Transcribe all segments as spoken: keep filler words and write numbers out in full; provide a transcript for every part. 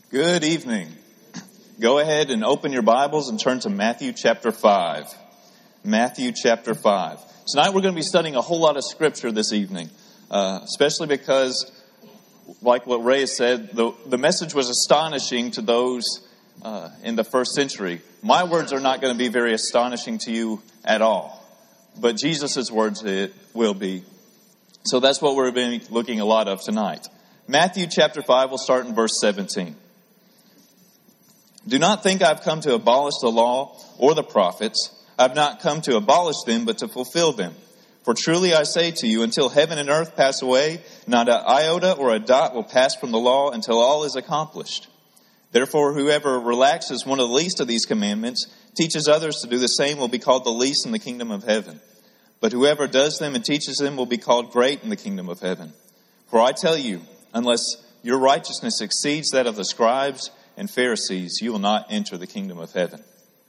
Good evening. Go ahead and open your Bibles and turn to Matthew chapter five. Matthew chapter five. Tonight we're going to be studying a whole lot of scripture this evening, uh, especially because, like what Ray has said, the, the message was astonishing to those uh, in the first century. My words are not going to be very astonishing to you at all, but Jesus' words it will be. So that's what we're going to be looking a lot of tonight. Matthew chapter five, we'll start in verse seventeen. Do not think I've come to abolish the law or the prophets. I've not come to abolish them, but to fulfill them. For truly I say to you, until heaven and earth pass away, not an iota or a dot will pass from the law until all is accomplished. Therefore, whoever relaxes one of the least of these commandments, teaches others to do the same, will be called the least in the kingdom of heaven. But whoever does them and teaches them will be called great in the kingdom of heaven. For I tell you, unless your righteousness exceeds that of the scribes and Pharisees, you will not enter the kingdom of heaven.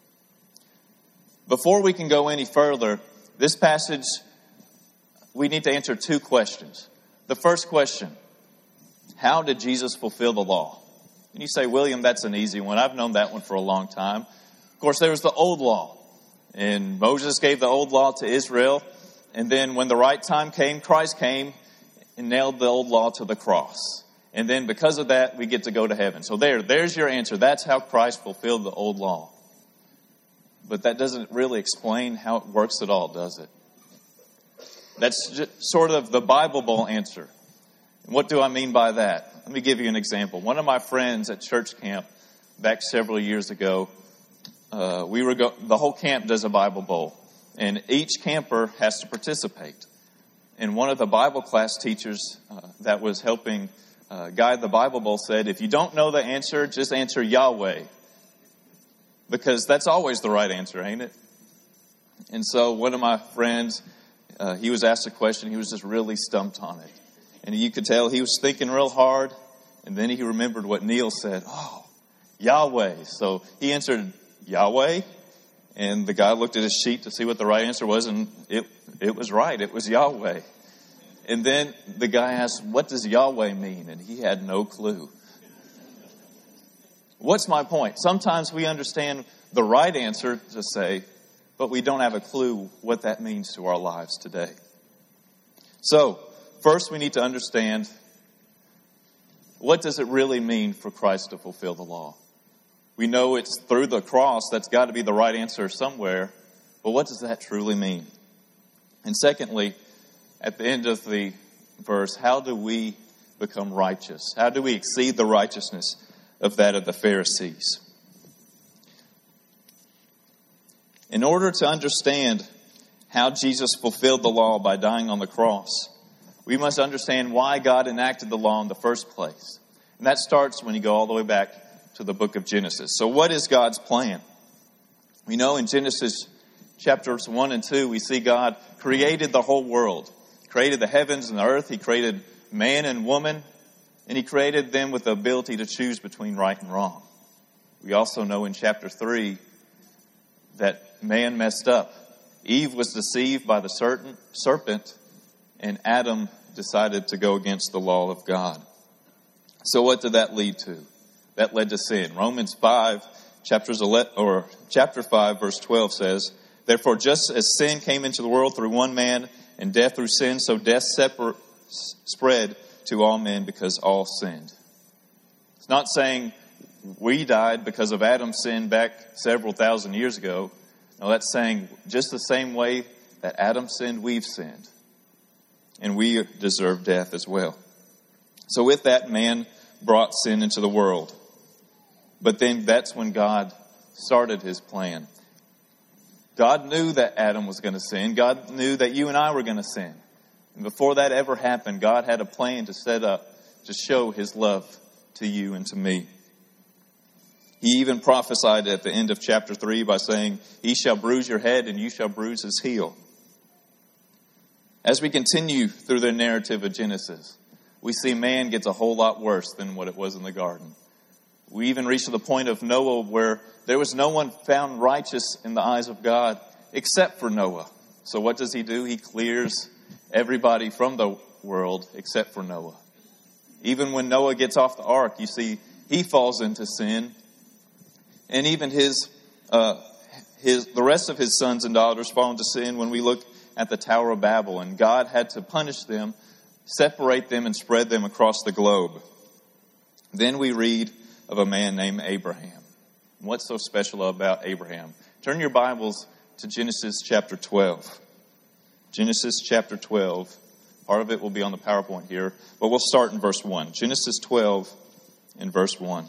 Before we can go any further, this passage, we need to answer two questions. The first question, how did Jesus fulfill the law? And you say, William, that's an easy one. I've known that one for a long time. Of course, there was the old law. And Moses gave the old law to Israel. And then when the right time came, Christ came and nailed the old law to the cross. And then because of that, we get to go to heaven. So there, there's your answer. That's how Christ fulfilled the old law. But that doesn't really explain how it works at all, does it? That's just sort of the Bible Bowl answer. And what do I mean by that? Let me give you an example. One of my friends at church camp back several years ago, uh, we were go- the whole camp does a Bible Bowl. And each camper has to participate. And one of the Bible class teachers uh, that was helping Uh, guy at the Bible Bowl said, if you don't know the answer, just answer Yahweh. Because that's always the right answer, ain't it? And so one of my friends, uh, he was asked a question. He was just really stumped on it. And you could tell he was thinking real hard. And then he remembered what Neil said. Oh, Yahweh. So he answered Yahweh. And the guy looked at his sheet to see what the right answer was. And it, it was right. It was Yahweh. And then the guy asked, what does Yahweh mean? And he had no clue. What's my point? Sometimes we understand the right answer to say, but we don't have a clue what that means to our lives today. So, first we need to understand, what does it really mean for Christ to fulfill the law? We know it's through the cross. That's got to be the right answer somewhere. But what does that truly mean? And secondly, at the end of the verse, how do we become righteous? How do we exceed the righteousness of that of the Pharisees? In order to understand how Jesus fulfilled the law by dying on the cross, we must understand why God enacted the law in the first place. And that starts when you go all the way back to the book of Genesis. So what is God's plan? We know in Genesis chapters one and two, we see God created the whole world. Created the heavens and the earth. He created man and woman. And he created them with the ability to choose between right and wrong. We also know in chapter three that man messed up. Eve was deceived by the certain serpent. And Adam decided to go against the law of God. So what did that lead to? That led to sin. Romans five, chapters eleven, or chapter five, verse twelve says, therefore, just as sin came into the world through one man, and death through sin, so death separ- spread to all men because all sinned. It's not saying we died because of Adam's sin back several thousand years ago. No, that's saying just the same way that Adam sinned, we've sinned. And we deserve death as well. So with that, man brought sin into the world. But then that's when God started his plan. God knew that Adam was going to sin. God knew that you and I were going to sin. And before that ever happened, God had a plan to set up to show his love to you and to me. He even prophesied at the end of chapter three by saying, he shall bruise your head and you shall bruise his heel. As we continue through the narrative of Genesis, we see man gets a whole lot worse than what it was in the garden. We even reach to the point of Noah where there was no one found righteous in the eyes of God except for Noah. So what does he do? He clears everybody from the world except for Noah. Even when Noah gets off the ark, you see he falls into sin. And even his, uh, his, the rest of his sons and daughters fall into sin when we look at the Tower of Babel. And God had to punish them, separate them, and spread them across the globe. Then we read of a man named Abraham. What's so special about Abraham? Turn your Bibles to Genesis chapter twelve. Genesis chapter twelve. Part of it will be on the PowerPoint here, but we'll start in verse one. Genesis twelve and verse one.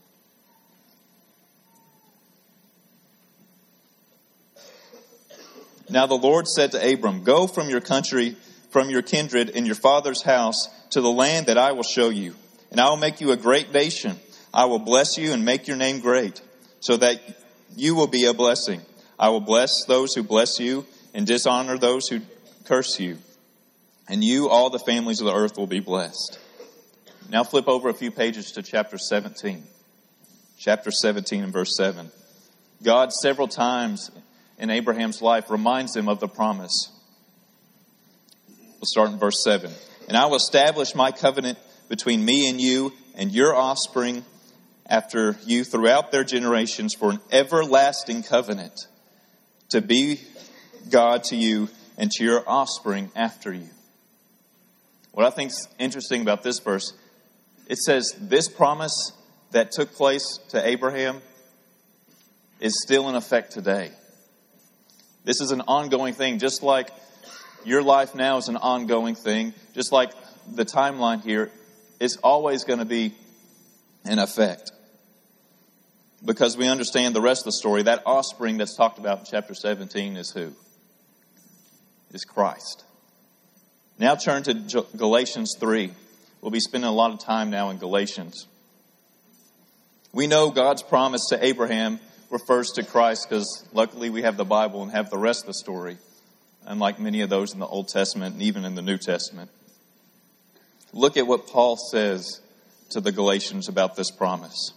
Now the Lord said to Abram, "Go from your country, from your kindred and your father's house to the land that I will show you. And I will make you a great nation. I will bless you and make your name great, so that you will be a blessing. I will bless those who bless you and dishonor those who curse you. And you, all the families of the earth, will be blessed." Now flip over a few pages to chapter seventeen. Chapter seventeen and verse seven. God several times in Abraham's life reminds him of the promise. We'll start in verse seven. "And I will establish my covenant between me and you and your offspring after you throughout their generations for an everlasting covenant, to be God to you and to your offspring after you." What I think is interesting about this verse, it says this promise that took place to Abraham is still in effect today. This is an ongoing thing, just like your life now is an ongoing thing, just like the timeline here is always going to be in effect. Because we understand the rest of the story, that offspring that's talked about in chapter seventeen is who? Is Christ. Now turn to Galatians three. We'll be spending a lot of time now in Galatians. We know God's promise to Abraham refers to Christ because luckily we have the Bible and have the rest of the story, unlike many of those in the Old Testament and even in the New Testament. Look at what Paul says to the Galatians about this promise.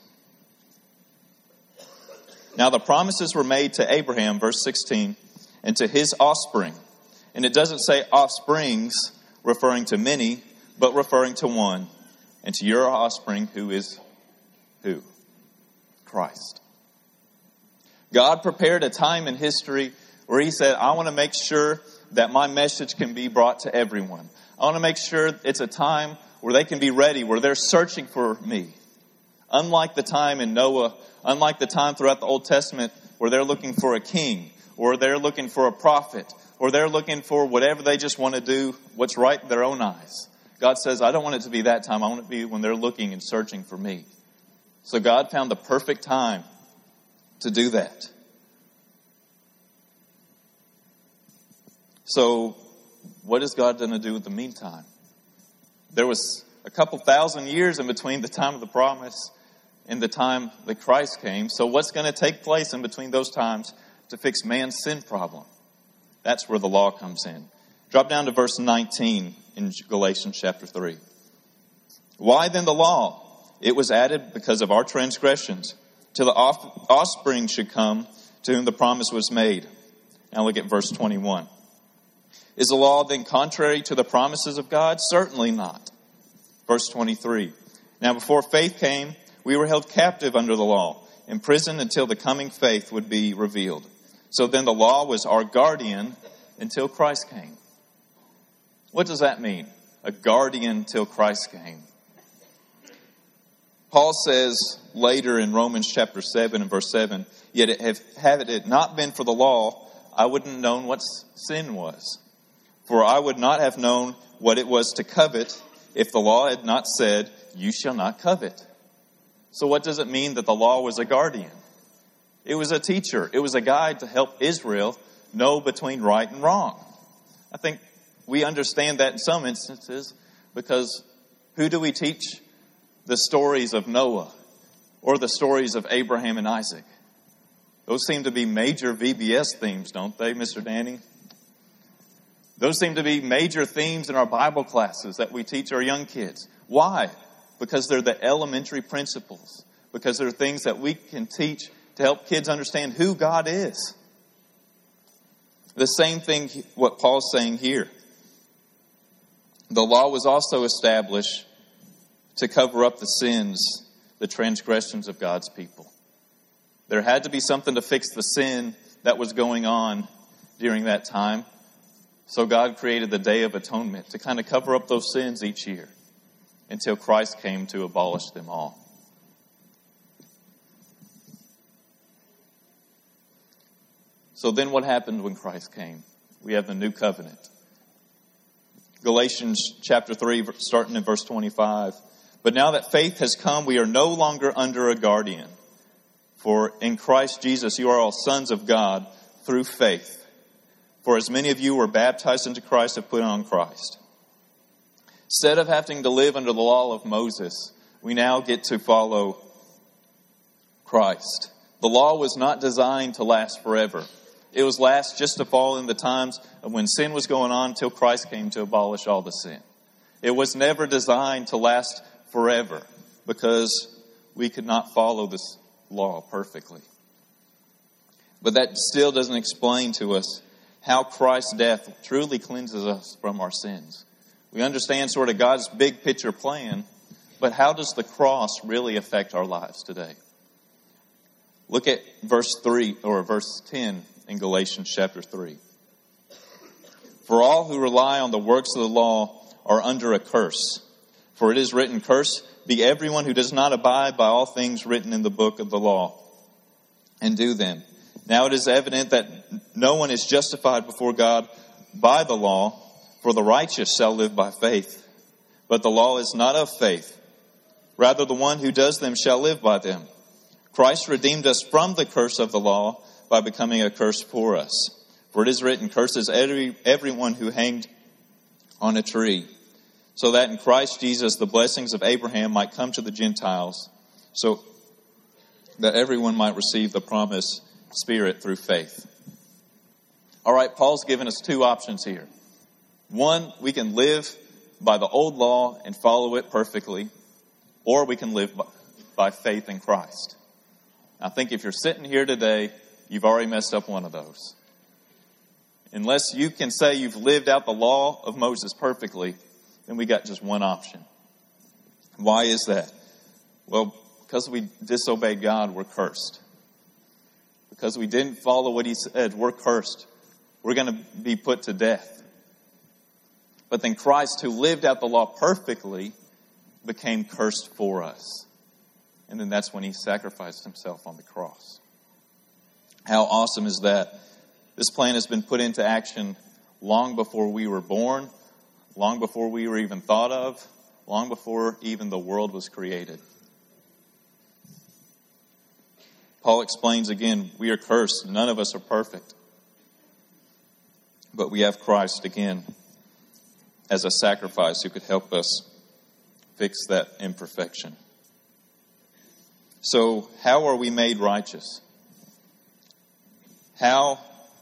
"Now the promises were made to Abraham," verse sixteen, "and to his offspring." And it doesn't say offsprings referring to many, but referring to one. "And to your offspring," who is who? Christ. God prepared a time in history where he said, "I want to make sure that my message can be brought to everyone. I want to make sure it's a time where they can be ready, where they're searching for me." Unlike the time in Noah, unlike the time throughout the Old Testament where they're looking for a king, or they're looking for a prophet, or they're looking for whatever they just want to do, what's right in their own eyes. God says, I don't want it to be that time. I want it to be when they're looking and searching for me. So God found the perfect time to do that. So what is God going to do in the meantime? There was a couple thousand years in between the time of the promise and the time that Christ came. So what's going to take place in between those times to fix man's sin problem? That's where the law comes in. Drop down to verse nineteen in Galatians chapter three. "Why then the law? It was added because of our transgressions, till the offspring should come to whom the promise was made." Now look at verse twenty-one. "Is the law then contrary to the promises of God? Certainly not." Verse twenty-three. "Now before faith came, we were held captive under the law, imprisoned until the coming faith would be revealed. So then the law was our guardian until Christ came." What does that mean? A guardian till Christ came. Paul says later in Romans chapter seven and verse seven, "Yet it have, had it not been for the law, I wouldn't have known what sin was. For I would not have known what it was to covet if the law had not said, 'You shall not covet.'" So what does it mean that the law was a guardian? It was a teacher. It was a guide to help Israel know between right and wrong. I think we understand that in some instances because who do we teach the stories of Noah or the stories of Abraham and Isaac? Those seem to be major V B S themes, don't they, Mister Danny? Those seem to be major themes in our Bible classes that we teach our young kids. Why? Because they're the elementary principles. Because they're things that we can teach to help kids understand who God is. The same thing what Paul's saying here. The law was also established to cover up the sins the transgressions of God's people. There had to be something to fix the sin that was going on during that time. So God created the Day of Atonement to kind of cover up those sins each year until Christ came to abolish them all. So then what happened when Christ came? We have the new covenant. Galatians chapter three, starting in verse twenty-five. But now that faith has come, we are no longer under a guardian. For in Christ Jesus you are all sons of God through faith. For as many of you were baptized into Christ have put on Christ. Instead of having to live under the law of Moses, we now get to follow Christ. The law was not designed to last forever. It was last just to fall in the times of when sin was going on until Christ came to abolish all the sin. It was never designed to last forever because we could not follow this law perfectly. But that still doesn't explain to us how Christ's death truly cleanses us from our sins. We understand sort of God's big picture plan, but how does the cross really affect our lives today? Look at verse three or verse ten in Galatians chapter three. For all who rely on the works of the law are under a curse. For it is written, "Cursed be everyone who does not abide by all things written in the book of the law and do them." Now it is evident that no one is justified before God by the law, for the righteous shall live by faith. But the law is not of faith. Rather, the one who does them shall live by them. Christ redeemed us from the curse of the law by becoming a curse for us. For it is written, "Cursed is every, everyone who hanged on a tree," so that in Christ Jesus the blessings of Abraham might come to the Gentiles, so that everyone might receive the promised Spirit through faith. All right, Paul's given us two options here. One, we can live by the old law and follow it perfectly, or we can live by, by faith in Christ. I think if you're sitting here today, you've already messed up one of those. Unless you can say you've lived out the law of Moses perfectly, then we got just one option. Why is that? Well, because we disobeyed God, we're cursed. Because we didn't follow what he said, we're cursed. We're going to be put to death. But then Christ, who lived out the law perfectly, became cursed for us. And then that's when he sacrificed himself on the cross. How awesome is that? This plan has been put into action long before we were born, long before we were even thought of, long before even the world was created. Paul explains again, we are cursed. None of us are perfect. But we have Christ again as a sacrifice who could help us fix that imperfection. So, how are we made righteous? How,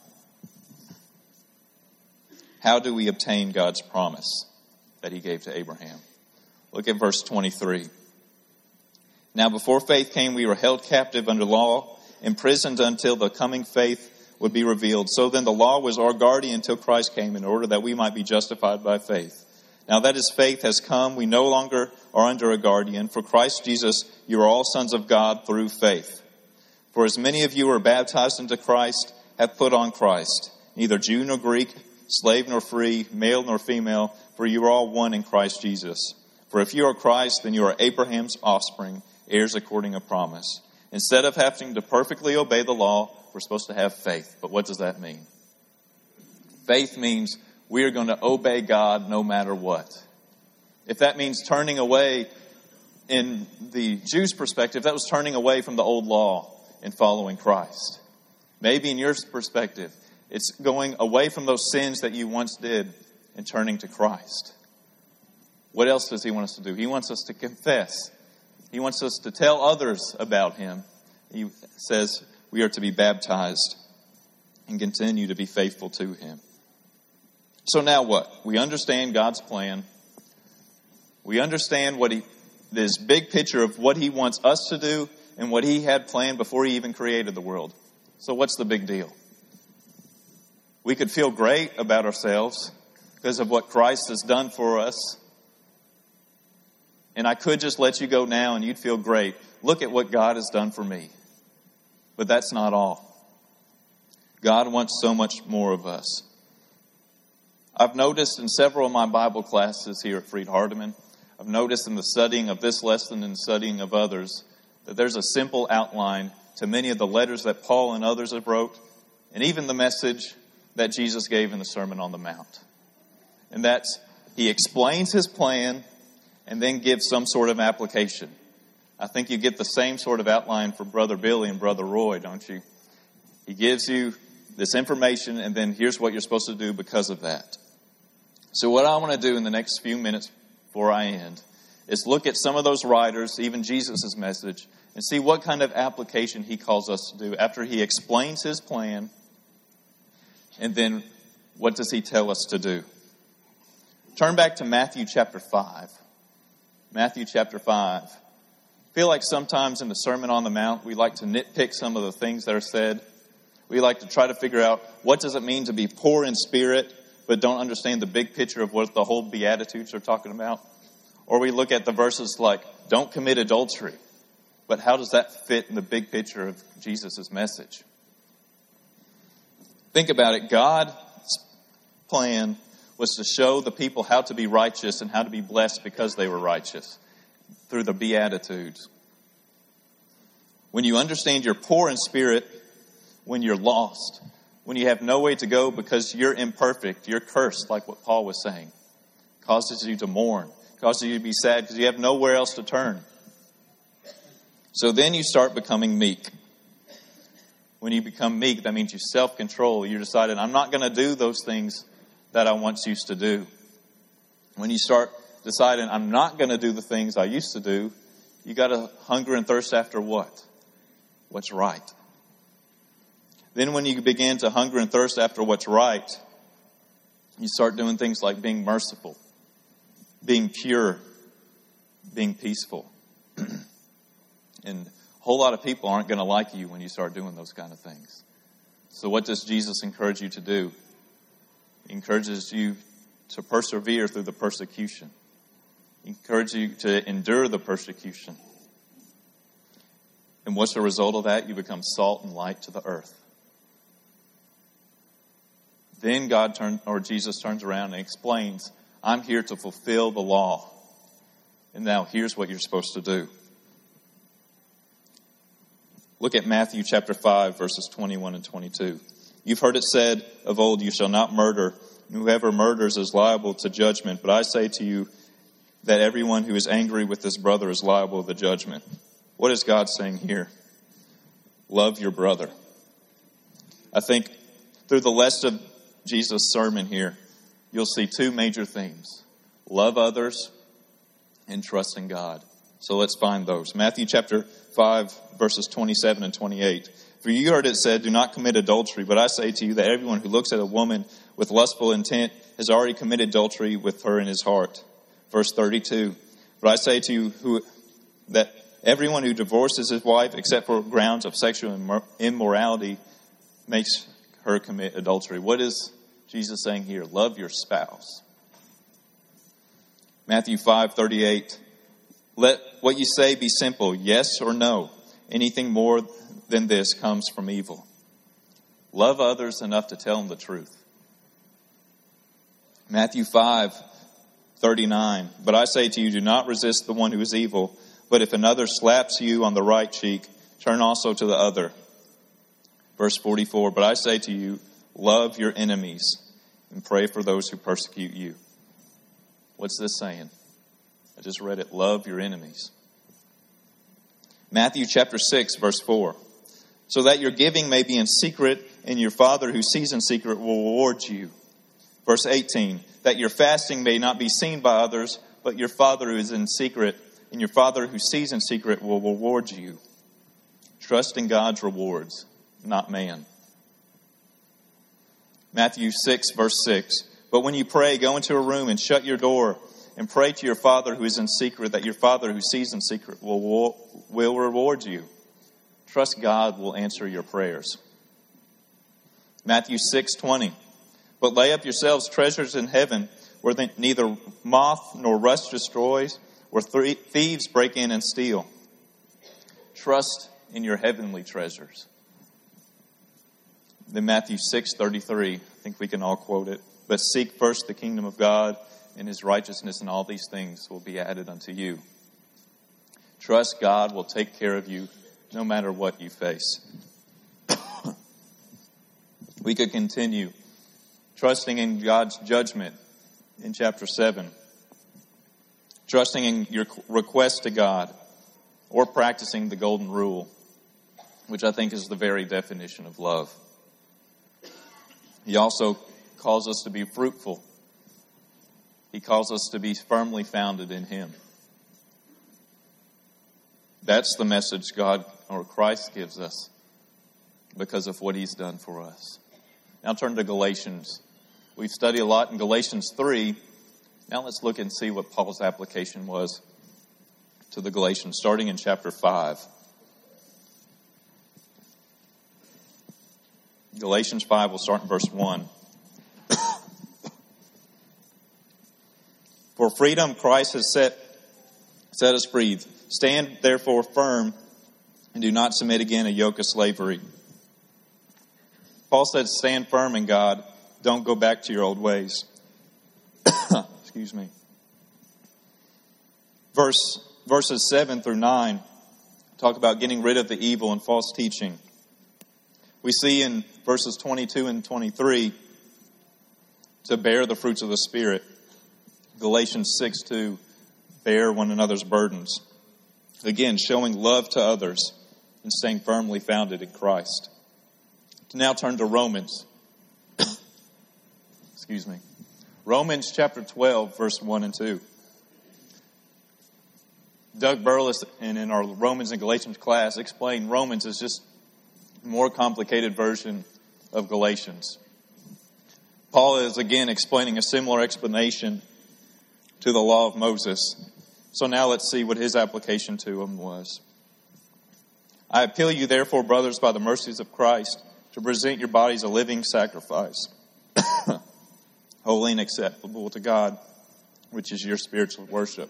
how do we obtain God's promise that he gave to Abraham? Look at verse twenty-three. Now before faith came, we were held captive under law, imprisoned until the coming faith would be revealed. So then the law was our guardian until Christ came, in order that we might be justified by faith. Now that his faith has come, we no longer are under a guardian. For Christ Jesus, you are all sons of God through faith. For as many of you who are baptized into Christ have put on Christ, neither Jew nor Greek, slave nor free, male nor female, for you are all one in Christ Jesus. For if you are Christ, then you are Abraham's offspring, heirs according to promise. Instead of having to perfectly obey the law, we're supposed to have faith. But what does that mean? Faith means we are going to obey God no matter what. If that means turning away, in the Jews' perspective, that was turning away from the old law and following Christ. Maybe in your perspective, it's going away from those sins that you once did and turning to Christ. What else does he want us to do? He wants us to confess. He wants us to tell others about him. He says we are to be baptized and continue to be faithful to him. So now what? We understand God's plan. We understand what he, this big picture of what he wants us to do and what he had planned before he even created the world. So what's the big deal? We could feel great about ourselves because of what Christ has done for us. And I could just let you go now and you'd feel great. look at what God has done for me. But that's not all. God wants so much more of us. I've noticed in several of my Bible classes here at Freed Hardeman, I've noticed in the studying of this lesson and studying of others, that there's a simple outline to many of the letters that Paul and others have wrote, and even the message that Jesus gave in the Sermon on the Mount. And that's, he explains his plan and then gives some sort of application. I think you get the same sort of outline for Brother Billy and Brother Roy, don't you? He gives you this information, and then here's what you're supposed to do because of that. So what I want to do in the next few minutes before I end is look at some of those writers, even Jesus' message, and see what kind of application he calls us to do after he explains his plan, and then what does he tell us to do? Turn back to Matthew chapter five. Matthew chapter five. I feel like sometimes in the Sermon on the Mount, we like to nitpick some of the things that are said. We like to try to figure out what does it mean to be poor in spirit, but don't understand the big picture of what the whole Beatitudes are talking about. Or we look at the verses like, don't commit adultery. But how does that fit in the big picture of Jesus' message? Think about it. God's plan was to show the people how to be righteous and how to be blessed because they were righteous through the Beatitudes. When you understand you're poor in spirit, when you're lost, when you have no way to go because you're imperfect, you're cursed, like what Paul was saying, causes you to mourn, causes you to be sad because you have nowhere else to turn. So then you start becoming meek. When you become meek, that means you self-control. You decided, I'm not going to do those things that I once used to do. When you start deciding, I'm not going to do the things I used to do, you got to hunger and thirst after what? What's right. Then when you begin to hunger and thirst after what's right, you start doing things like being merciful, being pure, being peaceful. And a whole lot of people aren't going to like you when you start doing those kind of things. So what does Jesus encourage you to do? He encourages you to persevere through the persecution. He encourages you to endure the persecution. And what's the result of that? You become salt and light to the earth. Then God turns, or Jesus turns around and explains, I'm here to fulfill the law. And now here's what you're supposed to do. Look at Matthew chapter five, verses twenty-one and twenty-two. You've heard it said of old, you shall not murder, and whoever murders is liable to judgment. But I say to you that everyone who is angry with his brother is liable to the judgment. What is God saying here? Love your brother. I think through the rest of Jesus' sermon here, you'll see two major themes. Love others and trust in God. So let's find those. Matthew chapter five, verses twenty-seven and twenty-eight. For you heard it said, do not commit adultery. But I say to you that everyone who looks at a woman with lustful intent has already committed adultery with her in his heart. Verse thirty-two. But I say to you who, that everyone who divorces his wife except for grounds of sexual immorality makes her commit adultery. What is Jesus saying here? Love your spouse. Matthew five thirty-eight. Let what you say be simple, yes or no. Anything more than this comes from evil. Love others enough to tell them the truth. Matthew five thirty-nine. But I say to you, do not resist the one who is evil. But if another slaps you on the right cheek, turn also to the other. Verse forty-four. But I say to you, love your enemies and pray for those who persecute you. What's this saying? I just read it. Love your enemies. Matthew chapter six, verse four. So that your giving may be in secret, and your Father who sees in secret will reward you. Verse eighteen. That your fasting may not be seen by others, but your Father who is in secret, and your Father who sees in secret will reward you. Trust in God's rewards, not man. Matthew six, verse six. But when you pray, go into a room and shut your door and pray to your Father who is in secret, that your Father who sees in secret will, will reward you. Trust God will answer your prayers. Matthew six twenty. But lay up yourselves treasures in heaven, where neither moth nor rust destroys, where thieves break in and steal. trust in your heavenly treasures. Then Matthew six thirty-three, I think we can all quote it. But seek first the kingdom of God and his righteousness, and all these things will be added unto you. Trust God will take care of you no matter what you face. We could continue trusting in God's judgment in chapter seven. Trusting in your request to God, or practicing the golden rule, which I think is the very definition of love. He also calls us to be fruitful. He calls us to be firmly founded in him. That's the message God or Christ gives us because of what he's done for us. Now turn to Galatians. We've studied a lot in Galatians three. Now let's look and see what Paul's application was to the Galatians, starting in chapter five. Galatians five, we'll start in verse one. For freedom Christ has set, set us free. Stand therefore firm and do not submit again a yoke of slavery. Paul said, stand firm in God. Don't go back to your old ways. Excuse me. Verse, verses seven through nine talk about getting rid of the evil and false teaching. We see in verses twenty-two and twenty-three to bear the fruits of the Spirit. Galatians six two, bear one another's burdens. Again, showing love to others and staying firmly founded in Christ. To now turn to Romans. Excuse me. Romans chapter twelve, verse one and two. Doug Burles, and in our Romans and Galatians class, explained Romans as just a more complicated version of Galatians. Paul is again explaining a similar explanation to the law of Moses. So now let's see what his application to them was. I appeal you therefore, brothers, by the mercies of Christ, to present your bodies a living sacrifice, holy and acceptable to God, which is your spiritual worship.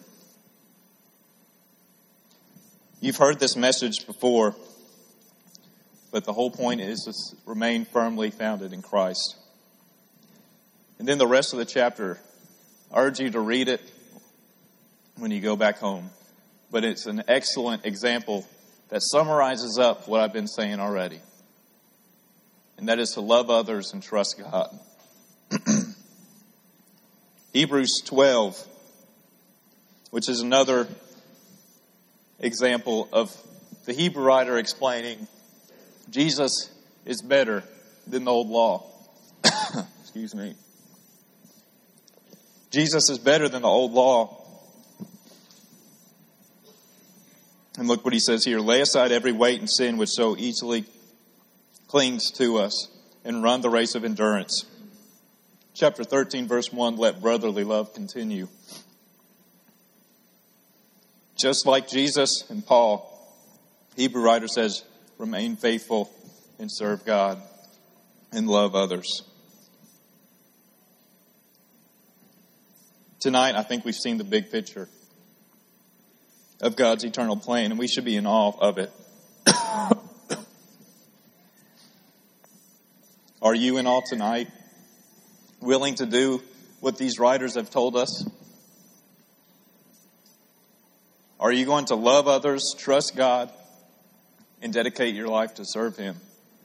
You've heard this message before, but the whole point is to remain firmly founded in Christ. And then the rest of the chapter, I urge you to read it when you go back home. But it's an excellent example that summarizes up what I've been saying already. And that is to love others and trust God. Hebrews twelve, which is another example of the Hebrew writer explaining Jesus is better than the old law. Excuse me. Jesus is better than the old law. And look what he says here. Lay aside every weight and sin which so easily clings to us, and run the race of endurance. Chapter thirteen, verse one, let brotherly love continue. Just like Jesus and Paul, Hebrew writer says, remain faithful and serve God and love others. Tonight, I think we've seen the big picture of God's eternal plan, and we should be in awe of it. Are you in awe tonight? Willing to do what these writers have told us? Are you going to love others, trust God, and dedicate your life to serve Him?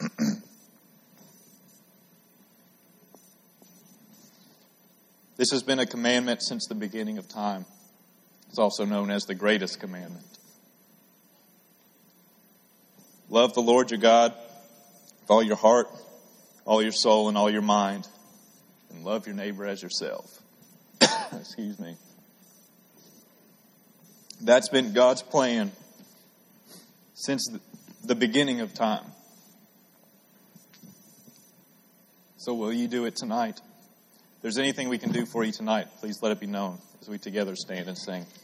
This has been a commandment since the beginning of time. It's also known as the greatest commandment. Love the Lord your God with all your heart, all your soul, and all your mind. And love your neighbor as yourself. Excuse me. That's been God's plan since the beginning of time. So will you do it tonight? If there's anything we can do for you tonight, please let it be known as we together stand and sing.